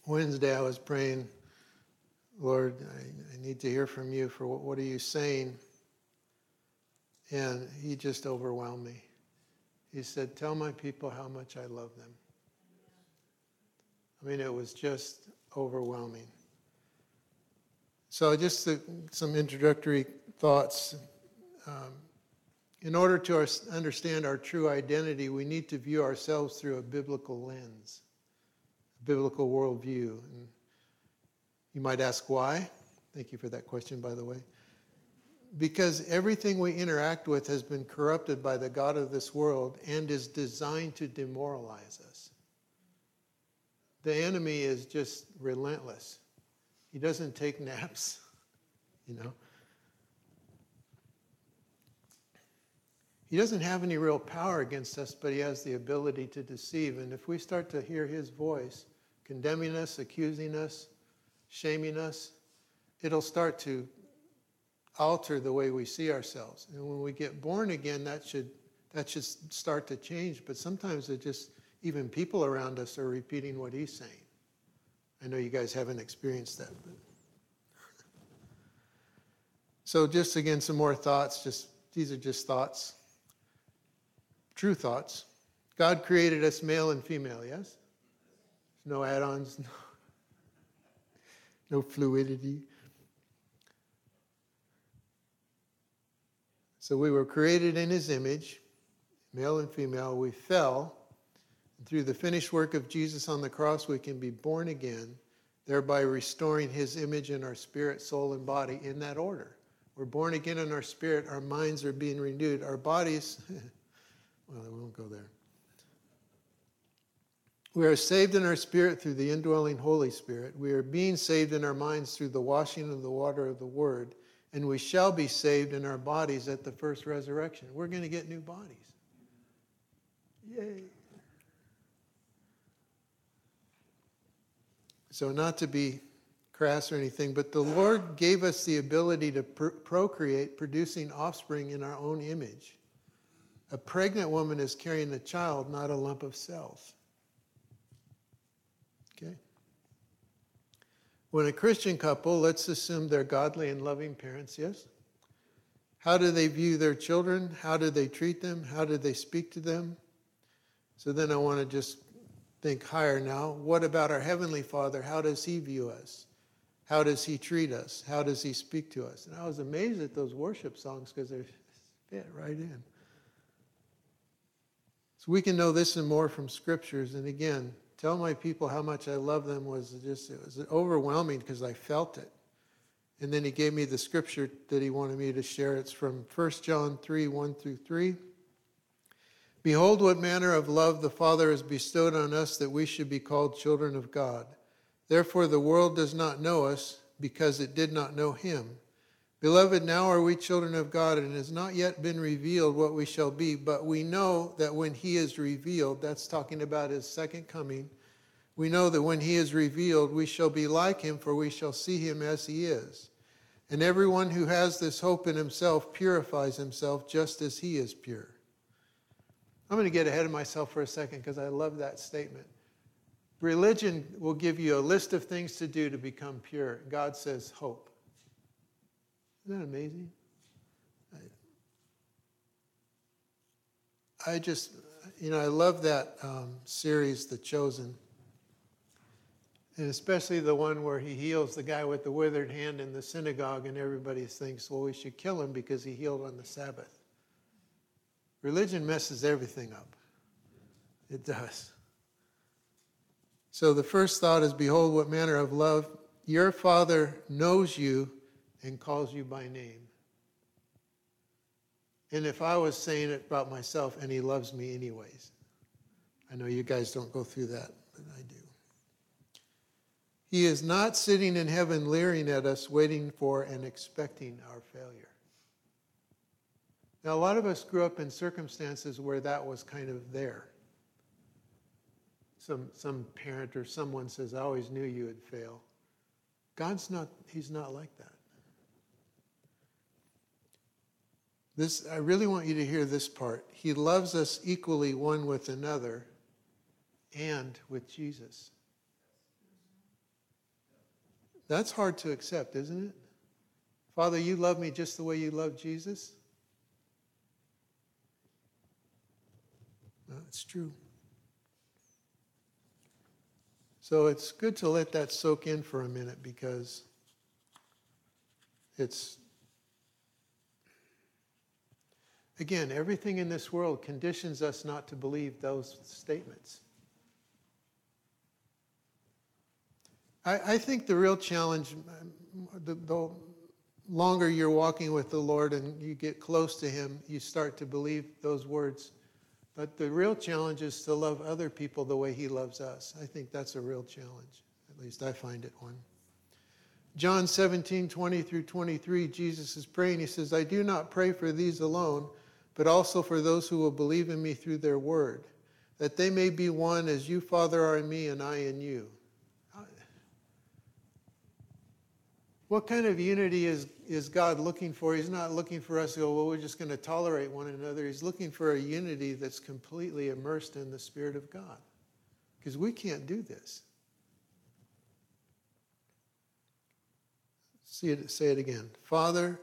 Wednesday I was praying, Lord, I need to hear from you for what are you saying? And he just overwhelmed me. He said, tell my people how much I love them. I mean, it was just overwhelming. So just some introductory thoughts. In order to understand our true identity, we need to view ourselves through a biblical lens, a biblical worldview. And you might ask why. Thank you for that question, by the way. Because everything we interact with has been corrupted by the God of this world and is designed to demoralize us. The enemy is just relentless. He doesn't take naps, you know. He doesn't have any real power against us, but he has the ability to deceive. And if we start to hear his voice condemning us, accusing us, shaming us, it'll start to alter the way we see ourselves. And when we get born again, that should start to change. But sometimes even people around us are repeating what he's saying. I know you guys haven't experienced that. But. So just again, some more thoughts. These are just thoughts. True thoughts. God created us male and female, yes? No add-ons, no fluidity. So we were created in his image, male and female. We fell. And through the finished work of Jesus on the cross, we can be born again, thereby restoring his image in our spirit, soul, and body in that order. We're born again in our spirit. Our minds are being renewed. Our bodies, well, we won't go there. We are saved in our spirit through the indwelling Holy Spirit. We are being saved in our minds through the washing of the water of the Word. And we shall be saved in our bodies at the first resurrection. We're going to get new bodies. Yay. So not to be crass or anything, but the Lord gave us the ability to procreate, producing offspring in our own image. A pregnant woman is carrying a child, not a lump of cells. Okay? When a Christian couple, let's assume they're godly and loving parents, yes? How do they view their children? How do they treat them? How do they speak to them? So then I want to just think higher now. What about our Heavenly Father? How does he view us? How does he treat us? How does he speak to us? And I was amazed at those worship songs because they fit right in. So we can know this and more from scriptures. And again, tell my people how much I love them it was overwhelming because I felt it. And then he gave me the scripture that he wanted me to share. It's from 1 John 3, 1 through 3. Behold, what manner of love the Father has bestowed on us that we should be called children of God. Therefore the world does not know us because it did not know him. Beloved, now are we children of God, and it has not yet been revealed what we shall be, but we know that when he is revealed, that's talking about his second coming, we know that when he is revealed, we shall be like him, for we shall see him as he is. And everyone who has this hope in himself purifies himself just as he is pure. I'm going to get ahead of myself for a second because I love that statement. Religion will give you a list of things to do to become pure. God says hope. Isn't that amazing? I love that series, The Chosen. And especially the one where he heals the guy with the withered hand in the synagogue and everybody thinks, well, we should kill him because he healed on the Sabbath. Religion messes everything up. It does. So the first thought is, behold, what manner of love. Your Father knows you and calls you by name. And if I was saying it about myself, and he loves me anyways. I know you guys don't go through that, but I do. He is not sitting in heaven leering at us, waiting for and expecting our failure. Now, a lot of us grew up in circumstances where that was kind of there. Some parent or someone says, I always knew you would fail. He's not like that. I really want you to hear this part. He loves us equally one with another and with Jesus. That's hard to accept, isn't it? Father, you love me just the way you love Jesus? No, it's true. So it's good to let that soak in for a minute, because it's, again, everything in this world conditions us not to believe those statements. I think the real challenge, the longer you're walking with the Lord and you get close to Him, you start to believe those words. But the real challenge is to love other people the way He loves us. I think that's a real challenge. At least I find it one. John 17:20 through 23, Jesus is praying. He says, I do not pray for these alone, but also for those who will believe in me through their word, that they may be one as you, Father, are in me and I in you. What kind of unity is God looking for? He's not looking for us to go, well, we're just going to tolerate one another. He's looking for a unity that's completely immersed in the Spirit of God. Because we can't do this. Say it again. Father,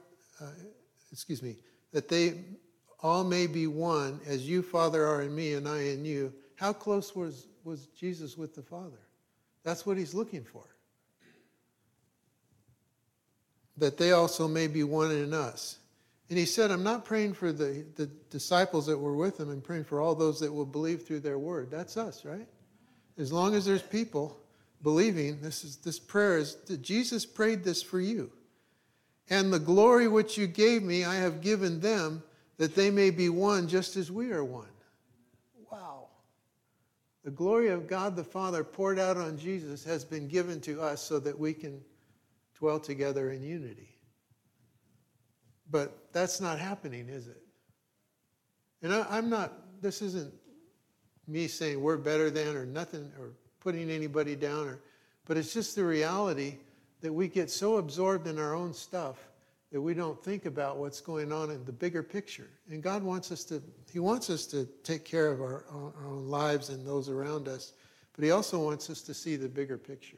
that they all may be one, as you, Father, are in me and I in you. How close was Jesus with the Father? That's what He's looking for. That they also may be one in us. And He said, I'm not praying for the disciples that were with Him. I'm praying for all those that will believe through their word. That's us, right? As long as there's people believing, this prayer is, that Jesus prayed this for you. And the glory which you gave me, I have given them, that they may be one just as we are one. Wow. The glory of God the Father poured out on Jesus has been given to us so that we can dwell together in unity. But that's not happening, is it? And I'm not, this isn't me saying we're better than or nothing or putting anybody down, but it's just the reality that we get so absorbed in our own stuff that we don't think about what's going on in the bigger picture. And God wants us to take care of our own lives and those around us, but He also wants us to see the bigger picture.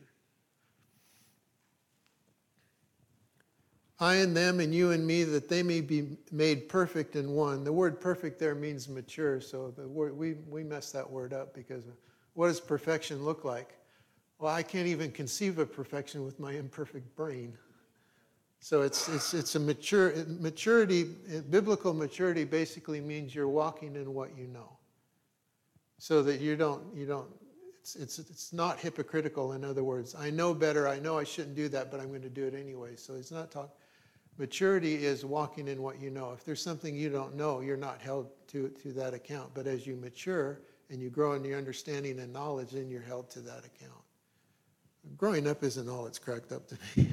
I and them and you and me, that they may be made perfect in one. The word perfect there means mature, so the word, we mess that word up, because what does perfection look like? Well, I can't even conceive of perfection with my imperfect brain. So it's a maturity. Biblical maturity basically means you're walking in what you know, so that you don't. It's not hypocritical. In other words, I know better. I know I shouldn't do that, but I'm going to do it anyway. So it's not talk. Maturity is walking in what you know. If there's something you don't know, you're not held to that account. But as you mature and you grow in your understanding and knowledge, then you're held to that account. Growing up isn't all it's cracked up to be.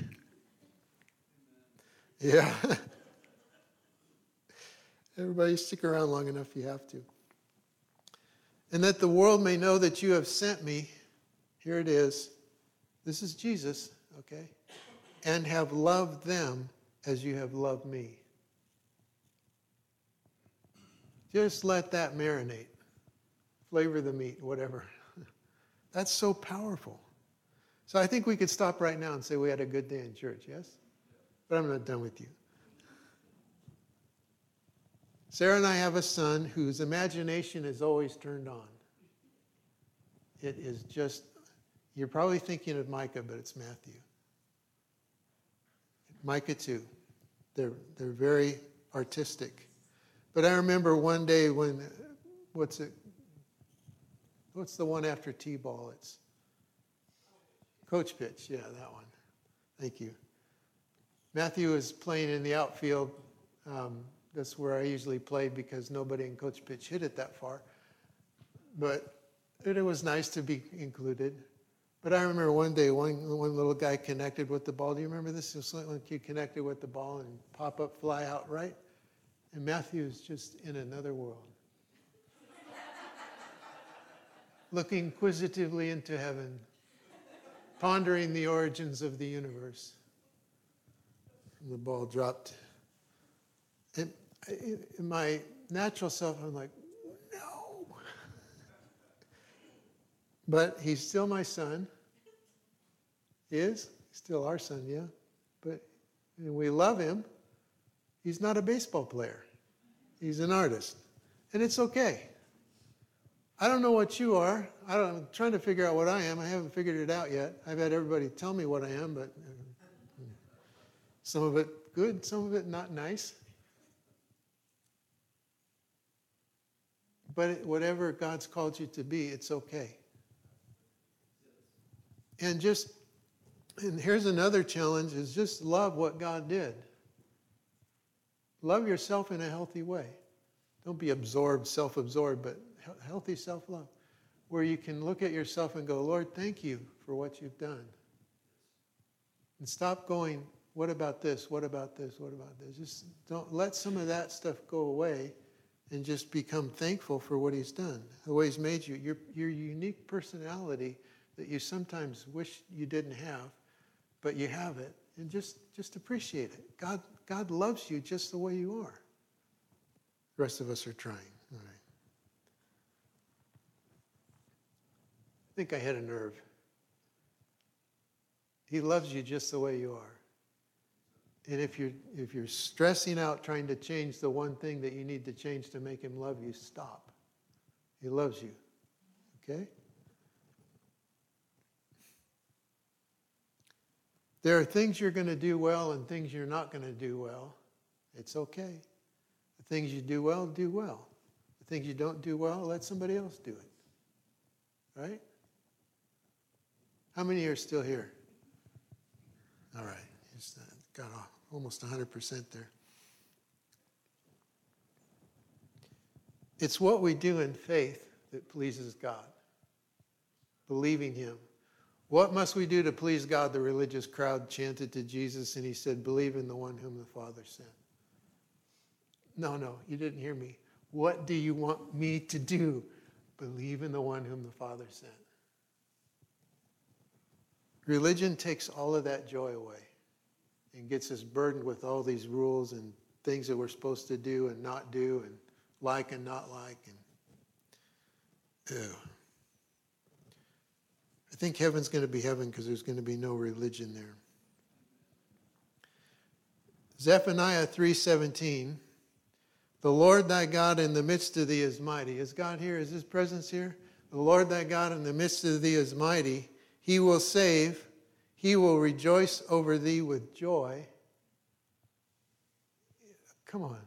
Yeah. Everybody stick around long enough, you have to. And that the world may know that you have sent me. Here it is. This is Jesus, okay? And have loved them as you have loved me. Just let that marinate. Flavor the meat, whatever. That's so powerful. So I think we could stop right now and say we had a good day in church, yes? But I'm not done with you. Sarah and I have a son whose imagination is always turned on. It is just, you're probably thinking of Micah, but it's Matthew. Micah too. They're very artistic. But I remember one day when, what's the one after T-ball? It's Coach Pitch. Yeah, that one. Thank you. Matthew was playing in the outfield. That's where I usually played because nobody in Coach Pitch hit it that far. But it was nice to be included. But I remember one day, one little guy connected with the ball. Do you remember this? It was like you connected with the ball and pop up, fly out, right? And Matthew is just in another world. Looking inquisitively into heaven, pondering the origins of the universe. And the ball dropped. And in my natural self, I'm like, no. But he's still my son. He is? still our son, yeah. But we love him. He's not a baseball player. He's an artist. And it's okay. I don't know what you are. I'm trying to figure out what I am. I haven't figured it out yet. I've had everybody tell me what I am, but some of it good, some of it not nice. But whatever God's called you to be, it's okay. And here's another challenge, is just love what God did. Love yourself in a healthy way. Don't be absorbed, self-absorbed, but healthy self-love, where you can look at yourself and go, Lord, thank you for what you've done. And stop going, what about this? What about this? What about this? Just don't let some of that stuff go away and just become thankful for what he's done, the way he's made you. Your unique personality that you sometimes wish you didn't have, but you have it, and just appreciate it. God loves you just the way you are. The rest of us are trying. All right. I think I hit a nerve. He loves you just the way you are. And if you're stressing out trying to change the one thing that you need to change to make him love you, stop. He loves you. Okay? There are things you're going to do well and things you're not going to do well. It's okay. The things you do well, do well. The things you don't do well, let somebody else do it. Right? How many are still here? All right. Just got almost 100% there. It's what we do in faith that pleases God. Believing him. What must we do to please God? The religious crowd chanted to Jesus, and he said, believe in the one whom the Father sent. No, you didn't hear me. What do you want me to do? Believe in the one whom the Father sent. Religion takes all of that joy away and gets us burdened with all these rules and things that we're supposed to do and not do and like and not like. And ew. I think heaven's going to be heaven because there's going to be no religion there. Zephaniah 3:17. The Lord thy God in the midst of thee is mighty. Is God here? Is his presence here? The Lord thy God in the midst of thee is mighty. He will save. He will rejoice over thee with joy. Come on.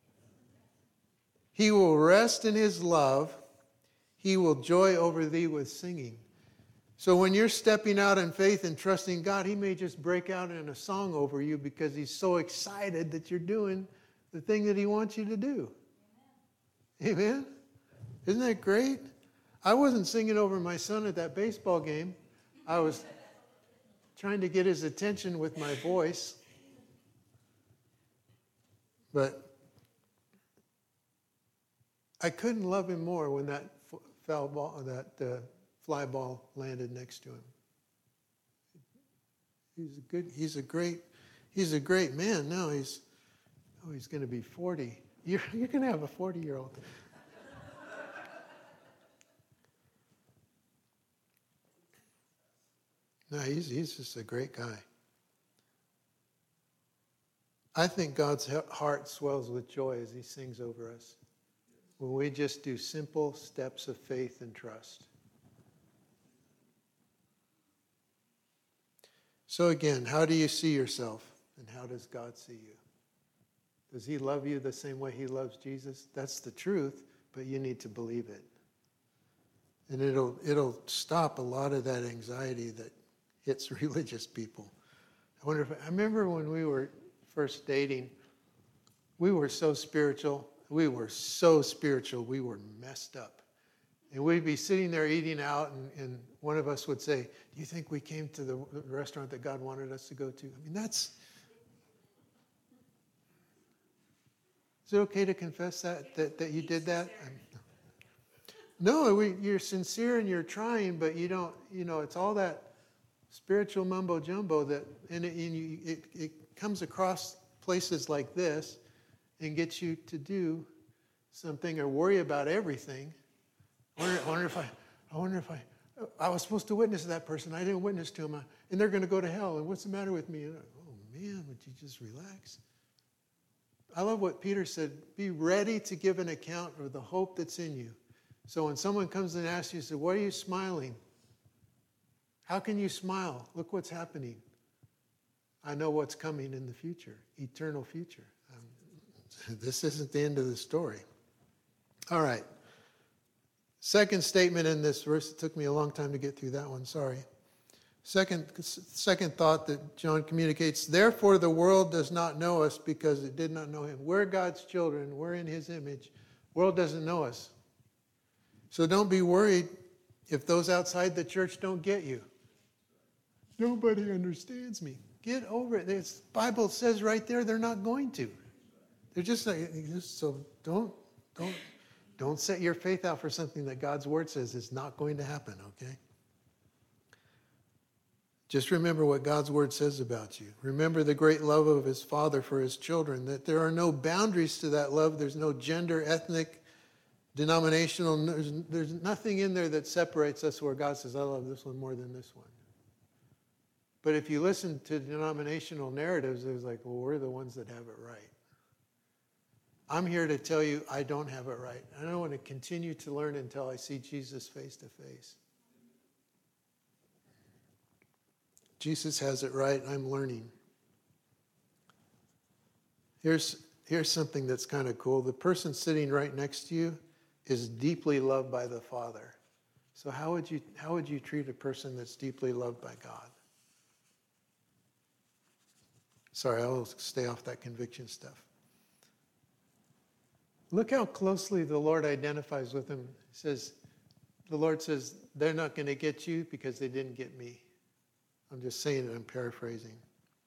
He will rest in his love. He will joy over thee with singing. So when you're stepping out in faith and trusting God, he may just break out in a song over you because he's so excited that you're doing the thing that he wants you to do. Amen? Isn't that great? I wasn't singing over my son at that baseball game. I was trying to get his attention with my voice. But I couldn't love him more when that foul ball, fly ball landed next to him. He's a great man. Now he's going to be 40. You're going to have a 40-year-old. No, he's just a great guy. I think God's heart swells with joy as he sings over us when we just do simple steps of faith and trust. So again, how do you see yourself and how does God see you? Does he love you the same way he loves Jesus? That's the truth, but you need to believe it. And it'll stop a lot of that anxiety that hits religious people. I remember when we were first dating, we were so spiritual. We were messed up. And we'd be sitting there eating out, and one of us would say, do you think we came to the restaurant that God wanted us to go to? I mean, is it okay to confess that you did that? No, you're sincere and you're trying, but you don't, it's all that spiritual mumbo jumbo it comes across places like this and gets you to do something or worry about everything. I wonder if I was supposed to witness to that person. I didn't witness to him. And they're going to go to hell. And what's the matter with me? And oh, man, would you just relax? I love what Peter said. Be ready to give an account of the hope that's in you. So when someone comes and asks you, say, why are you smiling? How can you smile? Look what's happening. I know what's coming in the future, eternal future. This isn't the end of the story. All right. Second statement in this verse. It took me a long time to get through that one. Sorry. Second thought that John communicates. Therefore, the world does not know us because it did not know him. We're God's children. We're in his image. The world doesn't know us. So don't be worried if those outside the church don't get you. Nobody understands me. Get over it. The Bible says right there they're not going to. They're just like, so don't set your faith out for something that God's word says is not going to happen, okay? Just remember what God's word says about you. Remember the great love of his Father for his children, that there are no boundaries to that love. There's no gender, ethnic, denominational. There's nothing in there that separates us where God says, I love this one more than this one. But if you listen to denominational narratives, it's like, well, we're the ones that have it right. I'm here to tell you I don't have it right. I don't want to continue to learn until I see Jesus face to face. Jesus has it right. I'm learning. Here's something that's kind of cool. The person sitting right next to you is deeply loved by the Father. So how would you treat a person that's deeply loved by God? Sorry, I'll stay off that conviction stuff. Look how closely the Lord identifies with him. The Lord says, they're not going to get you because they didn't get me. I'm just saying it, I'm paraphrasing.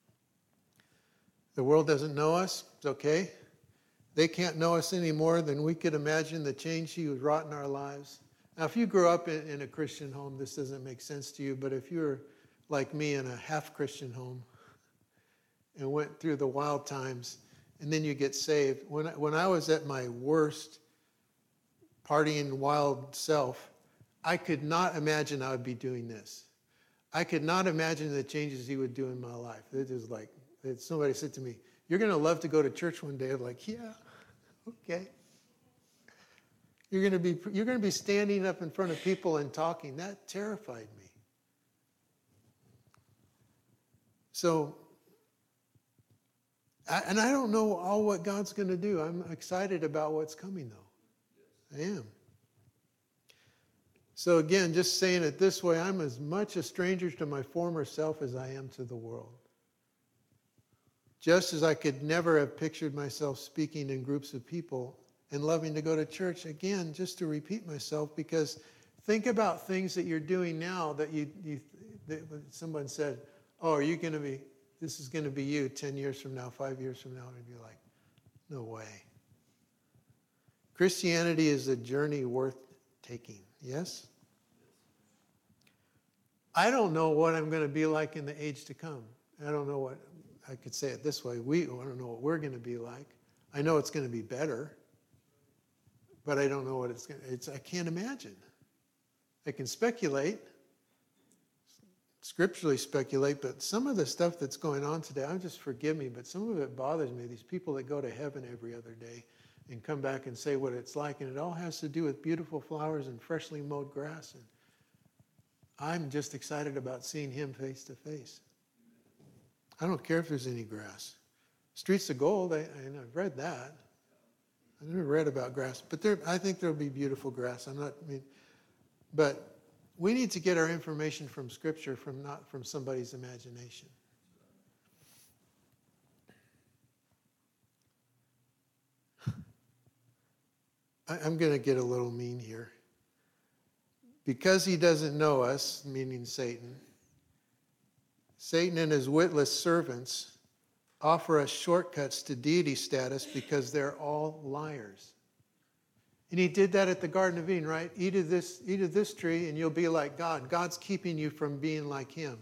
The world doesn't know us. It's okay. They can't know us any more than we could imagine the change he was wrought in our lives. Now, if you grew up in a Christian home, this doesn't make sense to you, but if you're like me in a half-Christian home and went through the wild times, and then you get saved. When I was at my worst, partying wild self, I could not imagine I would be doing this. I could not imagine the changes he would do in my life. It was like, somebody said to me, you're going to love to go to church one day. I'm like, yeah, okay. You're going to be standing up in front of people and talking. That terrified me. So, I don't know all what God's going to do. I'm excited about what's coming, though. I am. So again, just saying it this way, I'm as much a stranger to my former self as I am to the world. Just as I could never have pictured myself speaking in groups of people and loving to go to church, again, just to repeat myself, because think about things that you're doing now that that someone said, oh, are you going to be, this is going to be you 10 years from now, 5 years from now, and you'd be like, no way. Christianity is a journey worth taking, yes? I don't know what I'm going to be like in the age to come. I don't know what, I could say it this way, I don't know what we're going to be like. I know it's going to be better, but I don't know what I can't imagine. I can speculate, scripturally speculate, but some of the stuff that's going on today, just forgive me, but some of it bothers me. These people that go to heaven every other day and come back and say what it's like, and it all has to do with beautiful flowers and freshly mowed grass. And I'm just excited about seeing him face to face. I don't care if there's any grass. Streets of Gold, I've read that. I never read about grass, but I think there'll be beautiful grass. But we need to get our information from Scripture, not from somebody's imagination. I'm going to get a little mean here. Because he doesn't know us, meaning Satan and his witless servants offer us shortcuts to deity status because they're all liars. And he did that at the Garden of Eden, right? Eat of this tree and you'll be like God. God's keeping you from being like him.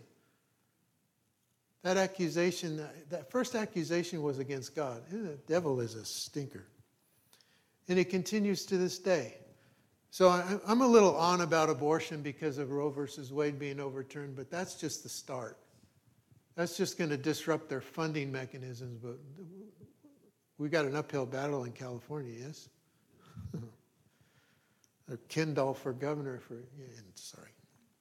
That first accusation was against God. The devil is a stinker. And it continues to this day. So I'm a little on about abortion because of Roe versus Wade being overturned, but that's just the start. That's just going to disrupt their funding mechanisms, but we got an uphill battle in California, yes? Or Kendall for governor sorry.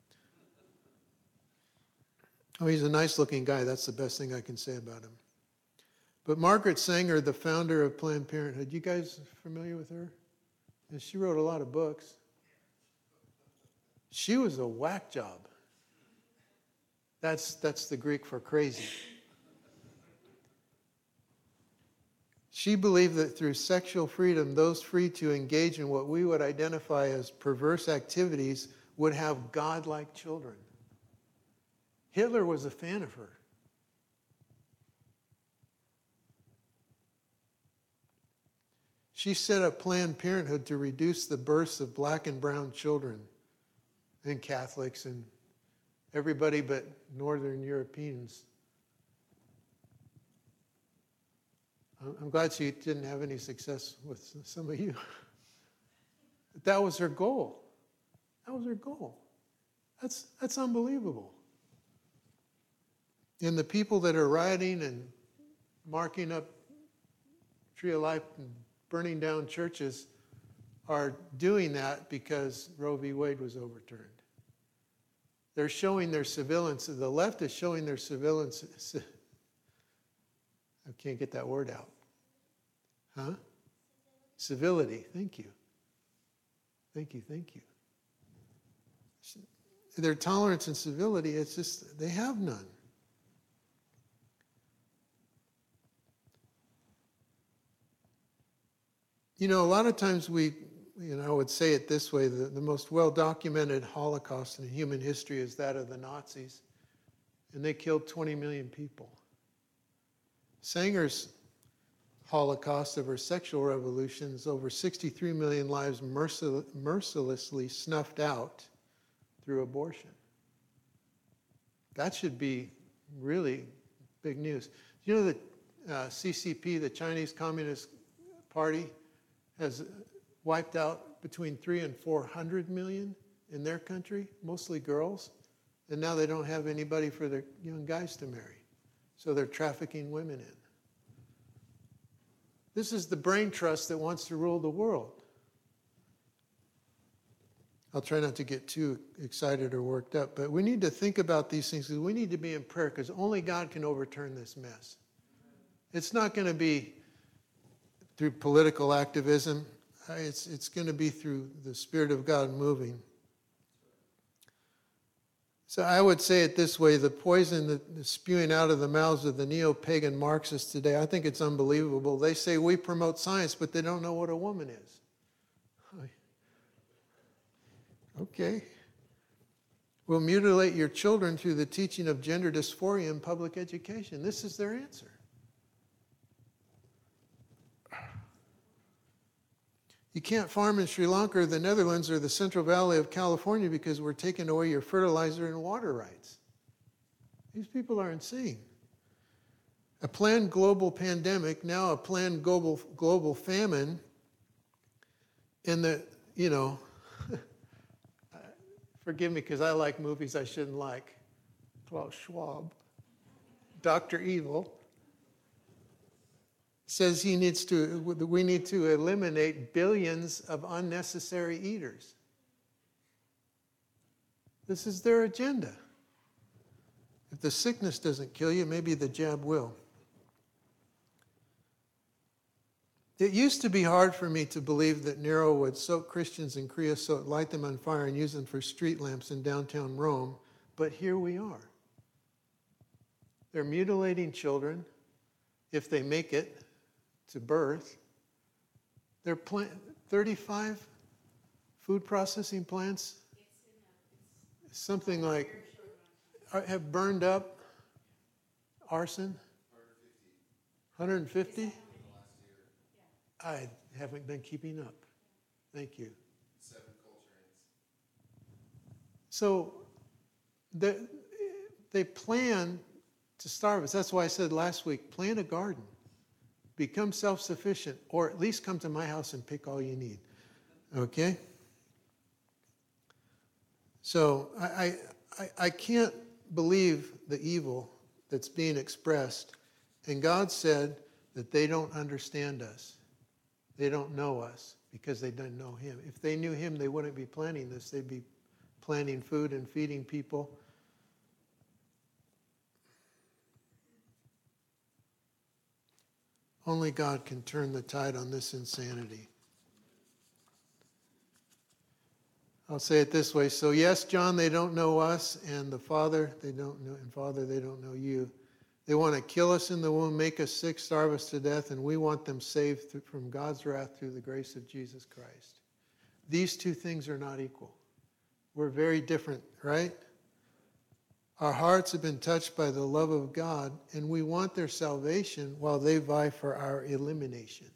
Oh, he's a nice-looking guy. That's the best thing I can say about him. But Margaret Sanger, the founder of Planned Parenthood, you guys familiar with her? And she wrote a lot of books. She was a whack job. That's the Greek for crazy. She believed that through sexual freedom, those free to engage in what we would identify as perverse activities would have godlike children. Hitler was a fan of her. She set up Planned Parenthood to reduce the births of black and brown children, and Catholics and everybody but Northern Europeans. I'm glad she didn't have any success with some of you. But that was her goal. That was her goal. That's unbelievable. And the people that are rioting and marking up Tree of Life and burning down churches are doing that because Roe v. Wade was overturned. They're showing their surveillance. The left is showing their surveillance. I can't get that word out. Huh? Civility. Thank you. Thank you. Their tolerance and civility, it's just, they have none. You know, a lot of times I would say it this way, the most well-documented Holocaust in human history is that of the Nazis, and they killed 20 million people. Sanger's Holocaust of her sexual revolutions, over 63 million lives mercilessly snuffed out through abortion. That should be really big news. You know that CCP, the Chinese Communist Party, has wiped out between 300 and 400 million in their country, mostly girls, and now they don't have anybody for their young guys to marry. So they're trafficking women in. This is the brain trust that wants to rule the world. I'll try not to get too excited or worked up, but we need to think about these things because we need to be in prayer because only God can overturn this mess. It's not going to be through political activism. It's going to be through the Spirit of God moving. So I would say it this way, the poison that is spewing out of the mouths of the neo-pagan Marxists today, I think it's unbelievable. They say we promote science, but they don't know what a woman is. Okay. We'll mutilate your children through the teaching of gender dysphoria in public education. This is their answer. You can't farm in Sri Lanka or the Netherlands or the Central Valley of California because we're taking away your fertilizer and water rights. These people are insane. A planned global pandemic, now a planned global famine, and forgive me because I like movies I shouldn't like. Klaus Schwab, Dr. Evil, says we need to eliminate billions of unnecessary eaters. This is their agenda. If the sickness doesn't kill you, maybe the jab will. It used to be hard for me to believe that Nero would soak Christians in creosote, light them on fire, and use them for street lamps in downtown Rome, but here we are. They're mutilating children if they make it to birth. They're 35 food processing plants, something like, have burned up arson. 150? I haven't been keeping up. Thank you. 7 coal trains. So they plan to starve us. That's why I said last week, plant a garden. Become self-sufficient, or at least come to my house and pick all you need. Okay? So I can't believe the evil that's being expressed. And God said that they don't understand us. They don't know us because they don't know him. If they knew him, they wouldn't be planning this. They'd be planting food and feeding people. Only God can turn the tide on this insanity. I'll say it this way. So yes, John, they don't know us, and the Father, they don't know, and Father, they don't know you. They want to kill us in the womb, make us sick, starve us to death, and we want them saved from God's wrath through the grace of Jesus Christ. These two things are not equal. We're very different, right? Our hearts have been touched by the love of God, and we want their salvation while they vie for our elimination.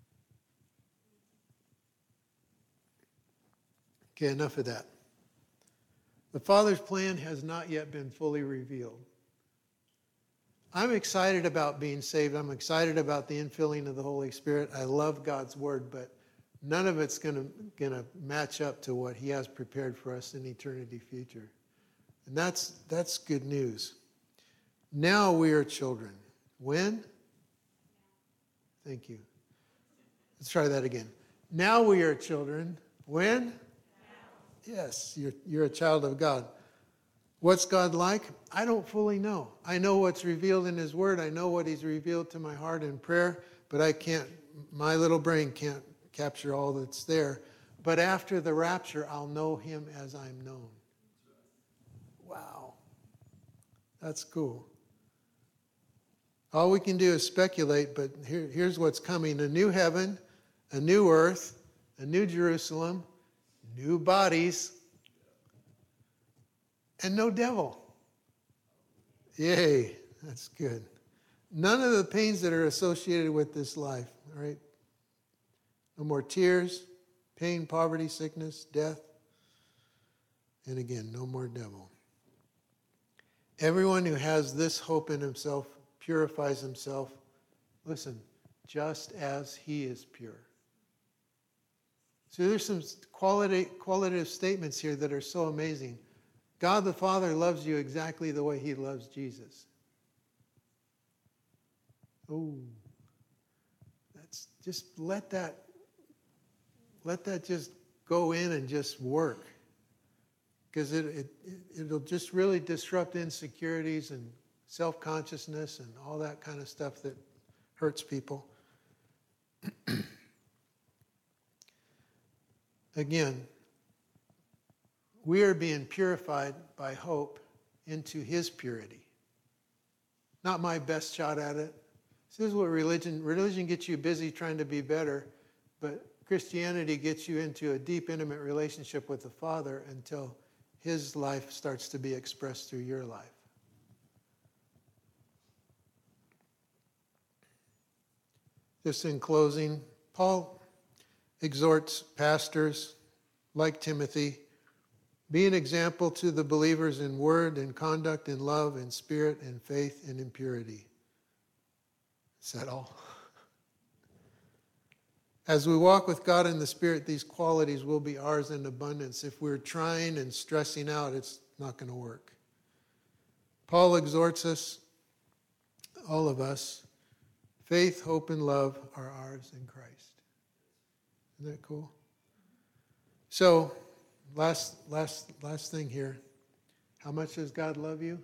Okay, enough of that. The Father's plan has not yet been fully revealed. I'm excited about being saved. I'm excited about the infilling of the Holy Spirit. I love God's Word, but none of it's going to match up to what He has prepared for us in eternity future. And that's good news. Now we are children. When? Thank you. Let's try that again. Now we are children. When? Yes, you're a child of God. What's God like? I don't fully know. I know what's revealed in His Word. I know what He's revealed to my heart in prayer, but my little brain can't capture all that's there. But after the rapture, I'll know Him as I'm known. Wow. That's cool. All we can do is speculate, but here's what's coming. A new heaven, a new earth, a new Jerusalem, new bodies, and no devil. Yay, that's good. None of the pains that are associated with this life, all right? No more tears, pain, poverty, sickness, death, and again, no more devil. Everyone who has this hope in himself purifies himself, listen, just as he is pure. So there's some qualitative statements here that are so amazing. God the Father loves you exactly the way He loves Jesus. Oh, that's just let that just go in and just work. Because it'll just really disrupt insecurities and self-consciousness and all that kind of stuff that hurts people. Again, we are being purified by hope into His purity. Not my best shot at it. This is what religion gets you busy trying to be better, but Christianity gets you into a deep, intimate relationship with the Father until His life starts to be expressed through your life. Just in closing, Paul exhorts pastors like Timothy, be an example to the believers in word and conduct, in love and spirit and faith and in purity. Is that all? As we walk with God in the Spirit, these qualities will be ours in abundance. If we're trying and stressing out, it's not going to work. Paul exhorts us, all of us, faith, hope, and love are ours in Christ. Isn't that cool? So, last thing here. How much does God love you?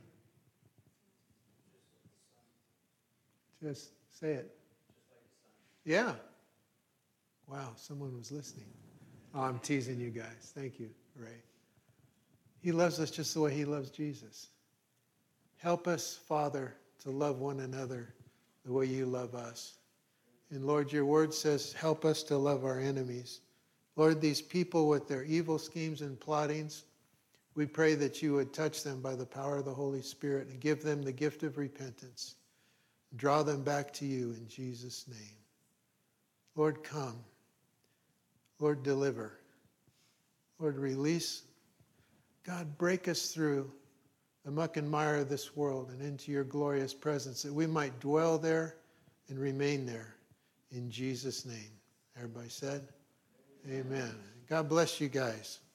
Just say it. Yeah. Wow, someone was listening. Oh, I'm teasing you guys. Thank you, Ray. He loves us just the way He loves Jesus. Help us, Father, to love one another the way You love us. And Lord, Your word says, help us to love our enemies. Lord, these people with their evil schemes and plottings, we pray that You would touch them by the power of the Holy Spirit and give them the gift of repentance. Draw them back to You in Jesus' name. Lord, come. Lord, deliver. Lord, release. God, break us through the muck and mire of this world and into Your glorious presence that we might dwell there and remain there. In Jesus' name. Everybody said? Amen. God bless you guys.